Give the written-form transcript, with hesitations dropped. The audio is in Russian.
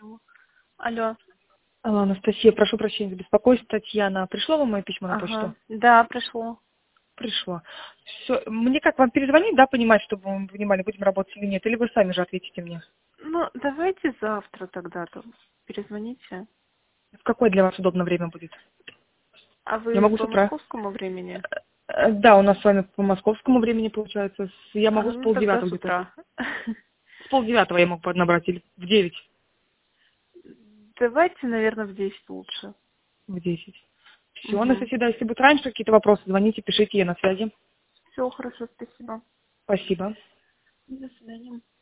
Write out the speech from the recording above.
Алло. Алло, Анастасия, прошу прощения за беспокойство. Татьяна, пришло вам мое письмо на почту? Да, пришло. Пришло. Все. Мне как, вам перезвонить, да, понимать, чтобы мы понимали, будем работать или нет? Или вы сами же ответите мне? Ну, давайте завтра тогда там перезвоните. В какое для вас удобное время будет? А Я вы могу с по утра. московскому времени? Да, у нас с вами по московскому времени получается. Я могу с Ну тогда полдевятого с где-то. утра. С полдевятого я могу набрать, или в 9, Давайте, наверное, в 10 лучше. в 10. Все, Угу. Анастасия, да, если будут раньше какие-то вопросы, звоните, пишите, я на связи. Все, хорошо, спасибо. Спасибо. До свидания.